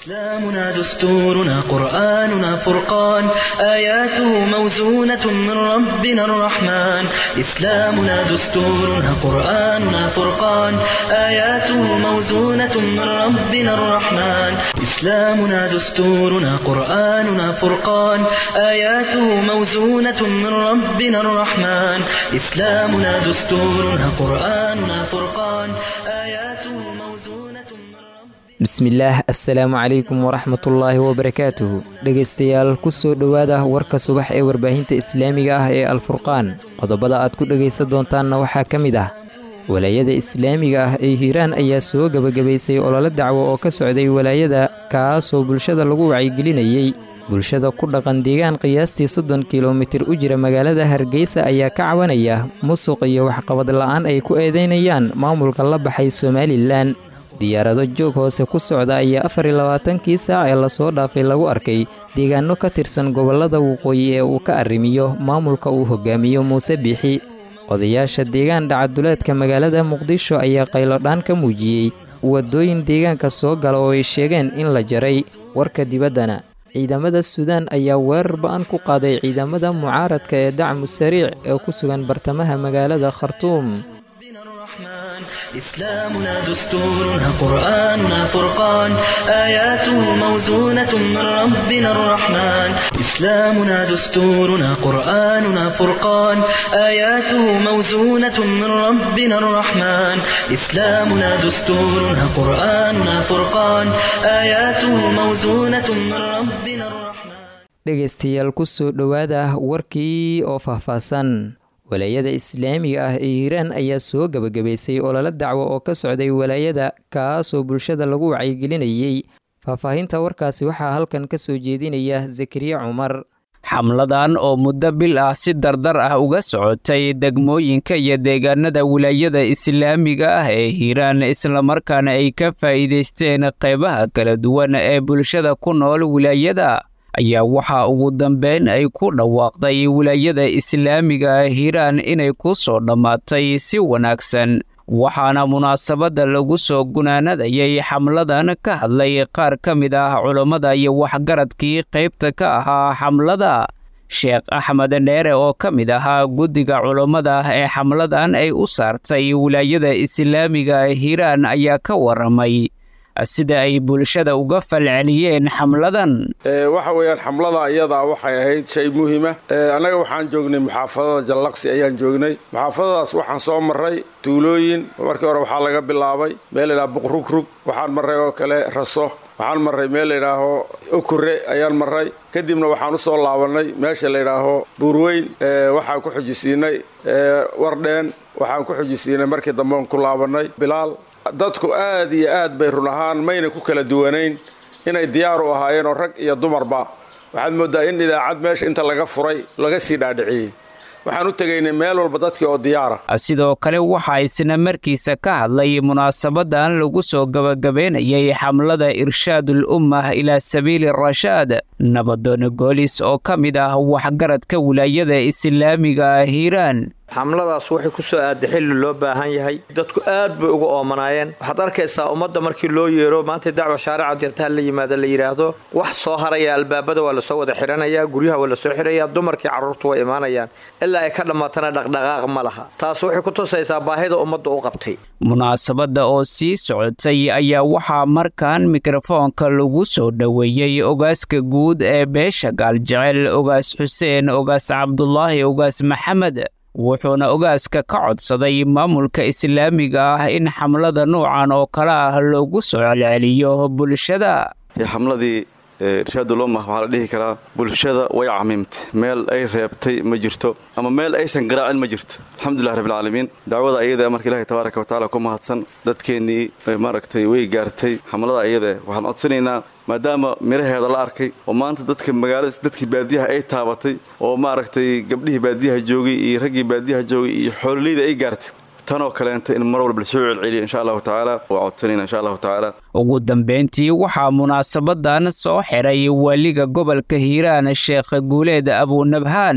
إسلامنا دستورنا قرآننا فرقان آياته موزونة من ربنا الرحمن إسلامنا دستورنا قرآننا فرقان آياته موزونة من ربنا الرحمن إسلامنا دستورنا قرآننا فرقان آياته موزونة من ربنا الرحمن إسلامنا دستورنا قرآننا فرقان آياته موزونة من ربنا bismillaah assalaamu calaykum waraxmatullaahi wabarakaatuhu dhegaystayaal kusoo dhowaada warka subax ee warbaahinta islaamiga ah ee alfurqaan qodobada aad ku dhegaysan doontaanna waxaa ka mid ah walaayada islaamiga ah ee hiiraan ayaa soo gebagabaysay olole dacwo oo ka socday walaayada kaasoo bulshada lagu wacyigelinayey bulshada ku dhaqan deegaan qiyaastii 30 kilomitir u jira magaalada hargeysa ayaa ka cabanaya musuq iyo waxqabad la'aan ay ku eedeynayaan maamulka la baxay somalilan diyaarado joog hoose ku socda ayaa 24kii saac ee lasoo dhaafay lagu arkay deegaano ka tirsan gobolada waqooyi ee uu ka arrimiyo maamulka uu hogaamiyo muuse biixi odayaasha deegaan dhacaduleedka magaalada muqdisho ayaa qaylodhaan ka muujiyey wadooyin deegaanka soo gala oo ay sheegeen in la jaray warka dibaddana ciidamada suudaan ayaa weerar ba'an ku qaaday ciidamada mucaaradka ee dacmu sariic ee ku sugan bartamaha magaalada khartuum إسلامنا دستورنا قرآننا فرقان آياته موزونة من ربنا الرحمن إسلامنا دستورنا قرآننا فرقان آياته موزونة من ربنا الرحمن إسلامنا دستورنا قرآننا فرقان آياته موزونة من ربنا الرحمن dhegaystayaal kusoo dhowaada warkii oo faahfaahsan walaayada islaamiga ah ee hiiraan ayaa soo gebagabaysay olole dacwo oo ka socday walaayada kaasoo bulshada lagu wacyigelinayey faahfaahinta warkaasi waxaa halkan ka soo jeedinaya zakariya cumar xamladan oo muddo bil ah si dardar ah uga socotay degmooyinka iyo deegaanada wilaayada islaamiga ah ee hiiraan islamarkaana ay ka faa'iidaysteen qaybaha kala duwan ee bulshada ku nool wilaayada ayaa waxaa ugu dambeyn ay ku dhawaaqday wilaayada islaamiga hiiraan inay ku soo dhammaatay si wanaagsan waxaana munaasabadda lagu soo gunaanadayay xamladan ka hadlay qaar ka mid ah culammada iyo waxgaradkii qaybta ka ahaa xamlada sheekh axmed dheere oo ka mid ahaa guddiga culammada ee xamladan ay u saartay wilaayada islaamiga hiiraan ayaa ka waramay sida ay bulshada uga falceliyeen xamladan waxa weeyaan xamlada iyadaa waxay ahayd shay muhiima annaga waxaan joognay muxaafadada jallaqsi ayaan joognay muxaafadadaas waxaan soo marray tuulooyin markii hore waxaa laga bilaabay meel la yidhaha buqrugrug waxaan marray oo kale raso waxaan marray meel la yidhaaho okure ayaan marray kadibna waxaan u soo laabannay meesha la yidhaaho buurweyn waxaan ku xujisiinay wardheen waxaan ku xujisiinay markii dambean ku laabannay bilaal dadku aad iyo aad bay run ahaan mayna ku kala duwanayn inay diyaar u ahaayeen oo rag iyo dumarba waxaad mooddaa in idaacad meesha inta laga furay laga sii dhaadhiciyey waxaan u tegaynay meel walba dadkii oo diyaara sidoo kale waxaa isna markiisa ka hadlay munaasabadan lagu soo gabagabaynayay xamlada irshaadul ummah ilaa sabiili rashaad nabadoon goolis oo ka mid ah waxgaradka wilaayada islaamiga hiiraan xamladaas waxay ku soo aaday xilli loo baahan yahay dadku aad bay uga oomanaayeen waxaad arkaysaa ummadda markii loo yeero maanta dacwa shaarica jirta la yimaado la yiraahdo wax soo haraya albaabada waa la soo wada xiranayaa guryaha waa la soo xirayaa dumarkii carruurtu way imaanayaan ilaa ay ka dhammaatana dhaqdhaqaaq ma laha taas waxay ku tusaysaa baahida ummadda u qabtay munaasabadda oo sii socotay ayaa waxaa markaan mikrofoonka lagu soo dhoweeyey ogaaska guud ee beesha gaaljecel ogaas xuseen ogaas cabdulaahi ogaas maxamed wuxuuna ogaaska ka codsaday maamulka islaamiga ah in xamlada noocan oo kale ah loogu soo celceliyo bulshada xamladii irshaadul ummah waxaa la dhihi karaa bulshada way camiimtay meel ay reebtay ma jirto ama meel aysan garaacin ma jirto alxamdulilah rabbilcaalamiin dacwada ayada marka ilaahay tabaaraka wa tacaala ku mahadsan dadkeennii maaragtay way gaartay xamlada ayada waxaan codsanaynaa maadaama miraheeda la arkay oo maanta dadka magaalada dadkii baadiyaha ay taabatay oo maaragtay gabdhihii baadiyaha joogay iyo raggii baadiyaha joogay iyo xoololeyda ay gaartay tanoo kaleenta in mar walba la soo celceliyo insha allahu tacaala waa codsanayna insha allahu tacaala ugu dambeyntii waxaa munaasabadan soo xiray waliga gobolka hiiraan sheekh guuleed abunabhaan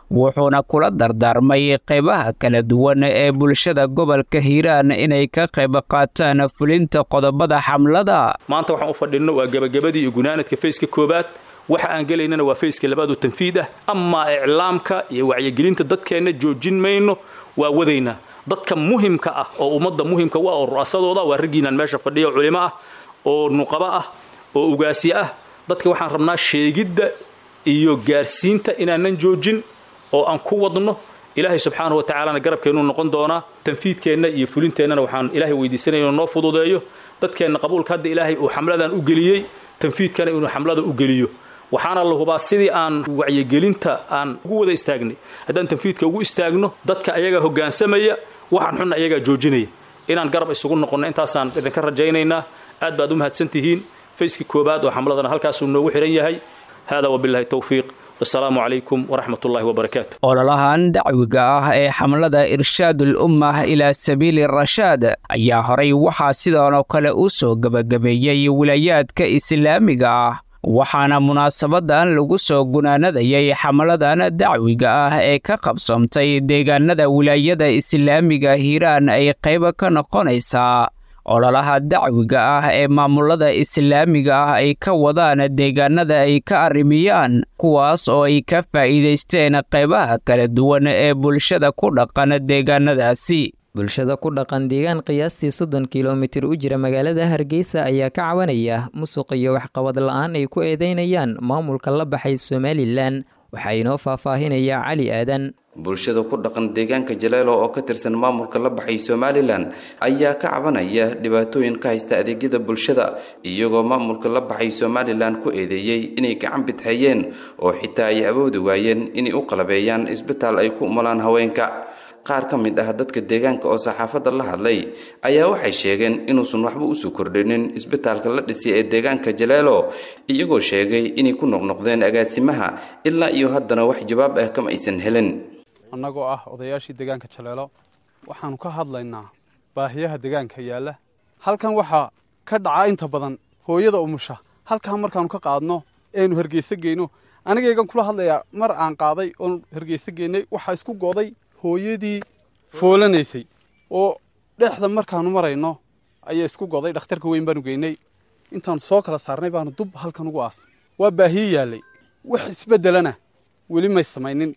wuxuuna kula dardaarmay qaybaha kala duwan ee bulshada gobolka hiiraan inay ka qayb qaataan fulinta qodobada xamlada. maanta waxaan u fadhinno waa gabagabadii iyo gunaanadka fayska koobaad, waxa aan gelaynana waa fayska labaad oo tanfiid ah. ama iclaamka iyo wacyigelinta dadkeena joojin mayno, waa wadaynaa. dadka muhiimka ah oo ummadda muhiimka u ah oo ru'aasadooda waa raggiinaan meesha fadhiya culimo ah oo nuqaba ah oo ugaasi ah. dadka waxaan rabnaa sheegidda iyo gaarsiinta inaanan joojin oo aan ku wadno. ilaahay subxaanahu wa ta'aalana garabkeenu noqon doona. tanfiidkeena iyo fulinteena waxaan ilaahay weydiisanaynaa noo fududeeyo. dadkeena qabuulka hadda ilaahay uu xamladan u geliyay, tanfiidkana inuu xamlada u geliyo. waxaana la hubaa sidii aan wacyigelinta aan ugu wada istaagnay, haddaan tanfiidka ugu istaagno dadka ayaga hoggaansamaya, waxaan xunna ayagaa joojinaya. inaan garab isugu noqonno intaasaan idinka rajaynaynaa. aad baad u mahadsantihiin. fayskii koobaad oo xamladana halkaasuu noogu xihan yahay. hada wabillahi tawfiiq. wasalaamu calaykum waraxmatullaahi wabarakaatu. ololahan dacwiga ah ee xamlada irshaadul ummah ilaa sabiili rashaad ayaa horay waxaa sidoonoo kale u soo gebagabeeyey wilaayaadka islaamiga ah, waxaana munaasabadan lagu soo gunaanadayay xamladan dacwiga ah ee ka qabsoomtay deegaanada wilaayada islaamiga hiiraan ay qayb ka noqonaysaa ololaha dacwiga ah ee maamulada islaamiga ah ay ka wadaan deegaanada ay ka arrimiyaan, kuwaas oo ay ka faa'iidaysteen qaybaha kala duwan ee bulshada ku dhaqan deegaanadaasi. bulshada ku dhaqan deegaan qiyaastii 30 kilomitir u jira magaalada Hargeysa ayaa ka cawanaya musuq iyo waxqabad la'aan ay ku eedeynayaan maamulka la baxay Somaliland. waxaa inoo faahfaahinaya Cali Aadan. bulshada ku dhaqan deegaanka Jaleelo oo ka tirsan maamulka la baxay Somaliland ayaa ka cabanaya dhibaatooyin ka haysta adeegyada bulshada, iyagoo maamulka la baxay Somaliland ku eedeeyay inay gacan bidxayeen oo xitaa ay awoodi waayeen inay u qalabeeyaan isbitaal ay ku umalaan haweenka. qaar ka mid ah dadka deegaanka oo saxaafadda la hadlay ayaa waxay sheegeen inuusan waxba u soo kordhinin isbitaalka la dhisay ee deegaanka Jaleelo, iyagoo sheegay inay ku noqnoqdeen agaasimaha ilaa iyo haddana wax jawaab ah kama aysan helin. annagoo ah odayaashii deegaanka Jaleelo waxaanu ka hadlaynaa baahiyaha deegaanka yaala. halkan waxa ka dhaca inta badan hooyada umusha. halkan markaanu ka qaadno eenu Hargeysa geeyno, anigaygan kula hadlayaa mar aan qaaday oo Hargeysa geynay waxa isku gooday hooyadii foolanaysay oo dhexda markaanu marayno ayay isku goday. dhakhtarka weyn baanu geynay, intaan soo kala saarnay baanu dub halkan ugu aas. waa baahiye yaalay, wax isbedelana weli may samaynin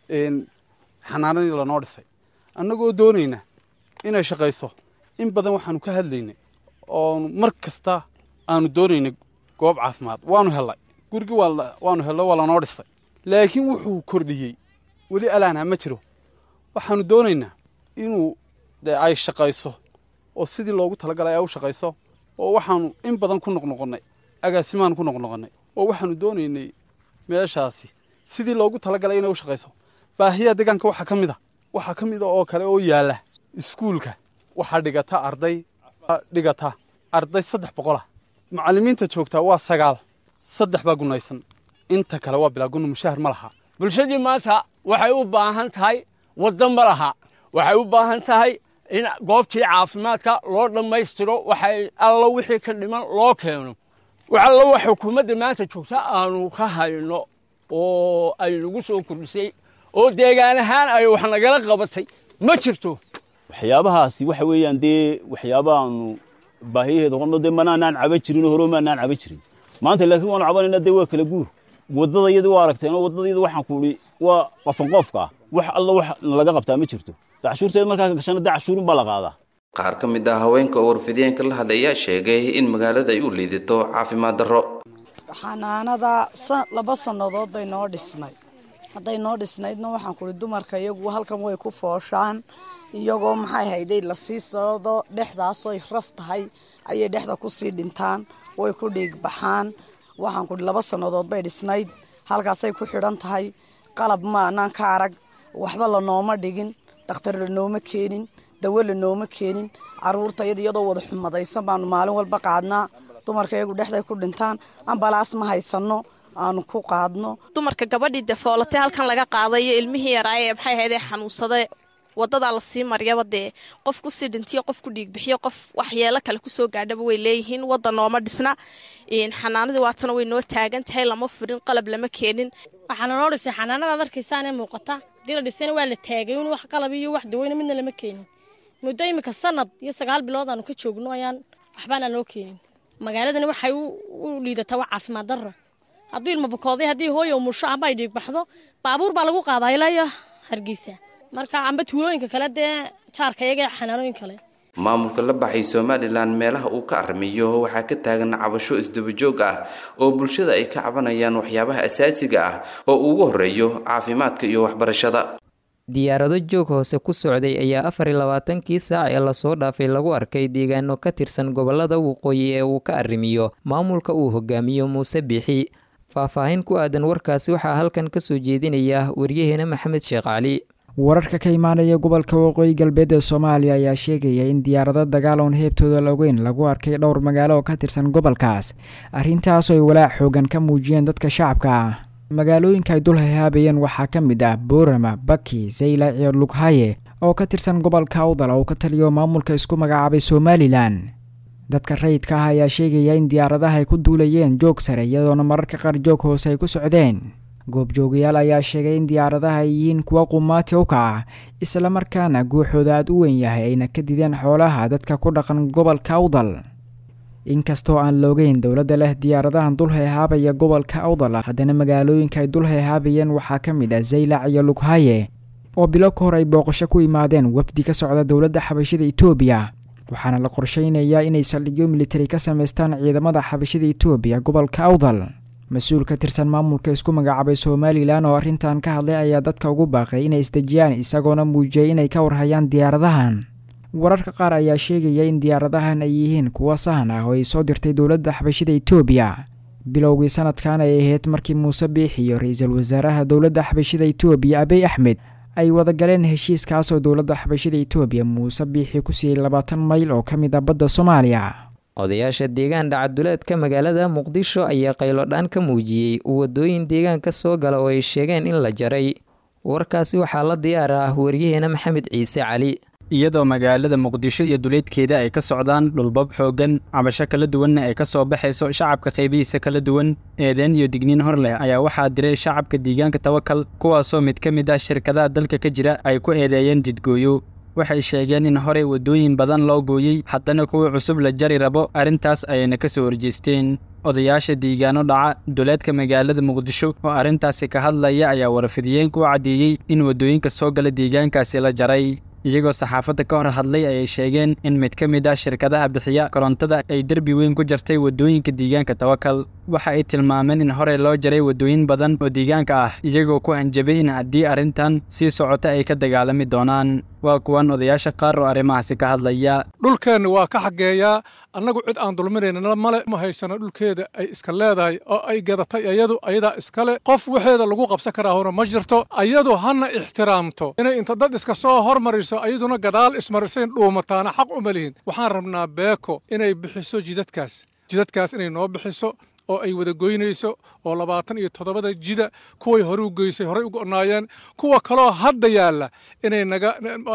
xanaanadii la noo dhisay. annagoo doonayna inay shaqayso in badan waxaanu ka hadlaynay oo mar kasta aanu doonaynay goob caafimaad. waanu helay gurigii waanu helay waa la noo dhisay, laakiin wuxuu kordhiyey weli alaana ma jiro. waxaanu doonaynaa inuu ay shaqayso oo sidii loogu talagalay ay u shaqayso, oo waxaanu in badan ku noqnoqonnay agaasimaan ku noqnoqonnay oo waxaanu doonaynay meeshaasi sidii loogu talagalay inay u shaqayso. baahiyaha deegaanka waxaa ka mid ah oo kale oo yaala iskuulka. waxaa dhigata arday 300 ah. macallimiinta joogtaa waa 9, 3 baa gunaysan, inta kale waa bilaa gun, mushahar ma laha. bulshadii maanta waxay u baahan tahay waddan ma laha. waxay u baahan tahay in goobtii caafimaadka loo dhammaystiro, waxay alla wixii ka dhiman loo keeno. waxalla wax xukuumadda maanta joogta aanu ka hayno oo ay nagu soo kordhisay oo deegaan ahaan ay wax nagala qabatay ma jirto. waxyaabahaasi waxa weeyaan dee waxyaabaanu baahiyaheeda qorno dee manaanaan caban jirin, hore maanaan caban jirin. maanta laakiin waanu cabanayna dee waa kala guur. waddada iyadii waa aragteen oo waddada iyadii waxaan ku idhi waa qofan qofka ah, wax alla wax laga qabtaa ma jirto. cashuurteed markaa ka gashana dee cashuurin baa la qaadaa. qaar ka mid ah haweenka oo warfideenka la hadlaya sheegay in magaalada ay u liidato caafimaad darro. xanaanada 2 sannadood bay noo dhisnay. hadday noo dhisnaydna waxaan ku idhi dumarka iyagu halkan way ku fooshaan, iyagoo maxay hayday la sii socdo dhexdaasoo raf tahay ayay dhexda ku sii dhintaan, way ku dhiig baxaan. waxaan ku idhi 2 sannadood bay dhisnayd, halkaasay ku xidhan tahay. qalab maanaan ka arag, waxba la nooma dhigin, dhakhtar la nooma keenin, dawo la nooma keenin. caruurta iyadoo wada xumadaysan baanu maalin walba qaadnaa. dumarka iyagu dhexday ku dhintaan, ambalaas ma haysano aanu ku qaadno. dumarka gabadhii defoolatay halkan laga qaaday ilmihii yaraa ee maxay ahayd xanuunsaday wadadaa lasii mariyaba dee qof kusii dhintiyo qof ku dhiigbixiyo qof waxyeelo kale kusoo gaadhaba way leeyihiin. wadda nooma dhisna, xanaanadii waatana way noo taagan tahay, lama furin, qalab lama keenin. waxaana noo dhisay xanaanadaad arkaysaanee muuqata, hadii la dhisayna waa la taagay un wax qalab iyo wax daweyna midna lama keenin. muddo imika sanad iyo 9 bilood aanu ka joogno ayaan waxbaana loo keenin. magaaladani waxay u liidataa waa caafimaad darro. haddii ilmo bukooday, haddii hooyo umusho ama ay dhiig baxdo, baabuur baa lagu qaadaa ilaa Hargeysa. marka amba tuulooyinka kale dee jaarka iyaga xanaanooyin kale. maamulka la baxay Somaliland meelaha uu ka armiyo waxaa ka taagan cabasho isdaba joog ah oo bulshada ay ka cabanayaan waxyaabaha asaasiga ah oo ugu horeeyo caafimaadka iyo waxbarashada. diyaarado joog hoose ku socday ayaa 24kii saac ee lasoo dhaafay lagu arkay deegaano ka tirsan gobolada waqooyi ee uu ka arrimiyo maamulka uu hogaamiyo Muuse Biixi. faahfaahin ku aadan warkaasi waxaa halkan ka soo jeedinaya wariyaheena Maxamed Sheekh Cali. wararka ka imaanaya gobolka waqooyi galbeed ee Soomaaliya ayaa sheegaya in diyaarado dagaal oo heebtooda laweyn lagu arkay dhowr magaalo oo ka tirsan gobolkaas. arrintaas oo ay walaac xoogan ka muujiyeen dadka shacabka ah. magaalooyinka ay dul hayaabayeen waxaa ka mid ah Boorama, Baki, Zeylac iyo Lughaye oo ka tirsan gobolka Awdal oo ka taliyo maamulka isku magacaabay Somaliland. dadka rayidka ah ayaa sheegaya in diyaaradaha ay ku duulayeen joog sare iyadoona mararka qaar joog hoose ay ku socdeen. goobjoogayaal ayaa sheegay in diyaaradaha ay yihiin kuwa qumaati u kaca, isla markaana guuxooda aad u weyn yahay ayna ka dideen xoolaha dadka ku dhaqan gobolka Awdal. inkastoo aan loogeyn dowladda leh diyaaradahan dul hayhaabaya gobolka Awdal, haddana magaalooyinka ay dul hayhaabayeen waxaa ka mid ah Zeylac iyo Lughaye oo bilo ka hor ay booqasho ku imaadeen wafdi ka socda dowladda xabashida Itoobiya. waxaana la qorsheynayaa inay saldhigyo militari ka sameystaan ciidamada xabashida Itoobiya gobolka Awdal. mas-uul ka tirsan maamulka isku magacaabay Somaliland oo arrintan ka hadlay ayaa dadka ugu baaqay inay isdejiyaan, isagoona muujiyay inay ka warhayaan diyaaradahan. wararka qaar ayaa sheegaya in diyaaradahan ay yihiin kuwa sahan ah oo ay soo dirtay dowladda xabashida Itoobiya. bilowgii sanadkan ay ahayd markii Muuse Biixi iyo ra'iisul wasaaraha dowladda xabashida Itoobiya Abiy Ahmed ay wada galeen heshiiskaas oo dowladda xabashida Itoobiya Muuse Biixi ku siiyay 20 mayl oo ka mid ah badda Soomaaliya. odayaasha deegaan dhacaduleedka magaalada Muqdisho ayaa qaylo dhaan ka muujiyay wadooyin deegaanka soo gala oo ay sheegeen in la jaray. warkaasi waxaa la diyaar ah wariyaheena Maxamed Ciise Cali. iyadoo magaalada Muqdisho iyo duleedkeeda ay ka socdaan dhulbab xoogan, cabasho kala duwan ay ka soo baxayso shacabka qaybihiisa kala duwan, eedeyn iyo digniin hor leh ayaa waxaa diray shacabka deegaanka Tawakal, kuwaasoo mid ka mid ah shirkadaha dalka ka jira ay ku eedeeyeen jidgooyo. waxay sheegeen in horey wadooyin badan loo gooyey, haddana kuwa cusub la jari rabo, arrintaas ayayna ka soo horjeesteen. odayaasha deegaano dhaca duleedka magaalada Muqdisho oo arrintaasi ka hadlaya ayaa warfidiyeen ku cadeeyay in wadooyinka soo gala deegaankaasi la jaray. iyagoo saxaafadda ka hor hadlay ayay sheegeen in mid ka mid ah shirkadaha bixiya korontada ay derbi weyn ku jartay wadooyinka deegaanka Tawakal. waxa ay tilmaameen in horey loo jaray wadooyin badan oo deegaanka ah, iyagoo ku hanjabay in haddii arrintan sii socota ay ka dagaalami doonaan. waa kuwan odayaasha qaar oo arrimahaasi ka hadlaya. dhulkeenna waa ka xageeyaa, annagu cid aan dulminaynana male, ma haysano dhulkeeda ay iska leedahay oo ay gadatay iyadu ayadaa iskale. qof waxeeda lagu qabsan karaa hore ma jirto. ayadu hana ixtiraamto inay inta dad iska soo hormariso ayaduna gadaal ismarisayn dhuumataana xaq uma lihin. waxaan rabnaa beeko inay bixiso jidadkaas inay noo bixiso oo ay wada goynayso oo 27 jida kuway hore u geysay horey u go'naayeen, kuwa kaloo hadda yaala inay naga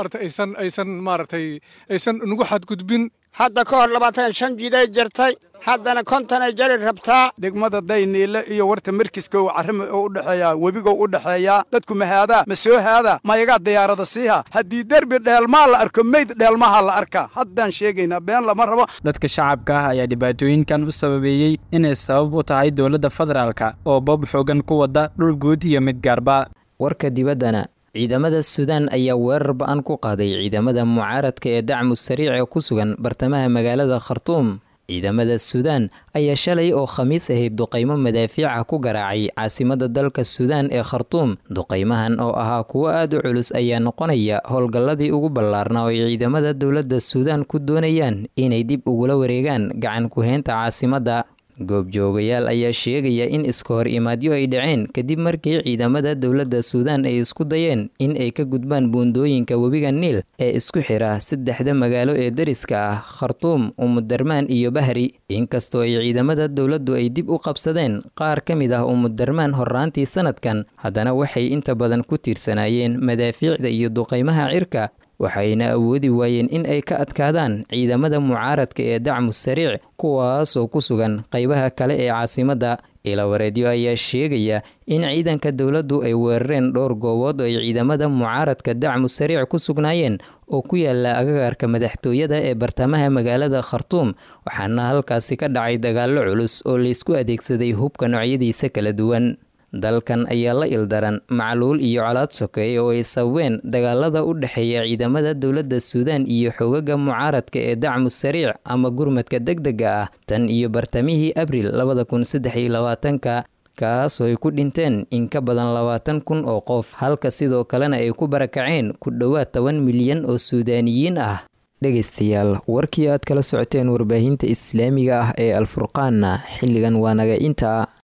aysan nagu xadgudbin. hadda ka hor 25 jiday jirtay, haddana 50 ay jari rabtaa. degmada Dayniile iyo warta markiiska oo carrimo u dhaxeeya webiga u dhaxeeya, dadku ma haada ma soo haada ma yaga diyaarada siiha. haddii derbi dheelma la arko meyd dheelmaha la arka, haddaan sheegayna been lama rabo. dadka shacabka ah ayaa dhibaatooyinkan u sababeeyay inay sabab u tahay dowladda federaalka oo bob xoogan ku wada dhul guud iyo mid gaarba. warka dibaddana, ciidamada Suudaan ayaa weerar ba'an ku qaaday ciidamada mucaaradka ee dacmu sariic ee ku sugan bartamaha magaalada Khartoum. ciidamada Suudaan ayaa shalay oo Khamiis ahayd duqeymo madaafiica ku garaacay caasimada dalka Suudaan ee Khartoum. duqeymahan oo ahaa kuwo aad u culus ayaa noqonaya howlgalladii ugu ballaarnaa oo ciidamada dowladda Suudaan ku doonayaan inay dib ugula wareegaan gacan ku haynta caasimada. goobjoogayaal ayaa sheegaya in iska hor imaadyo ay dhaceen kadib markii ciidamada dowladda suudaan ay isku dayeen in ay ka gudbaan buundooyinka webiga niil ee isku xira saddexda magaalo ee dariska ah khartuum umudarmaan iyo bahri inkastoo ay ciidamada dowladdu ay dib u qabsadeen qaar ka mid ah umudarmaan horraantii sanadkan haddana waxay inta badan ku tiirsanaayeen madaafiicda iyo duqaymaha cirka waxayna awoodi waayeen in ay ka adkaadaan ciidamada mucaaradka ee dacmu sariic kuwaasoo ku sugan qaybaha kale ee caasimadda ilawareedyo ayaa sheegaya in ciidanka dowladdu ay weerareen dhowr goobood oo ay ciidamada mucaaradka dacmu sariic ku sugnaayeen oo ku yaala agagaarka madaxtooyada ee bartamaha magaalada khartuum waxaana halkaasi ka dhacay dagaallo culus oo laysku adeegsaday hubka noocyadiisa kala duwan dalkan ayaa la ildaran macluul iyo colaad sokeeye oo ay sababeen dagaalada u dhexeeya ciidamada dowladda suudaan iyo xoogaga mucaaradka ee dacmu sariic ama gurmadka degdega ah tan iyo bartamihii abril 2023 kaasoo ay ku dhinteen in ka badan 20,000 oo qof halka sidoo kalena ay ku barakaceen ku dhowaad 10 milyan oo suudaaniyiin ah dhegaystayaal warkii aad kala socoteen warbaahinta islaamiga ah ee alfurqaanna xilligan waa naga intaa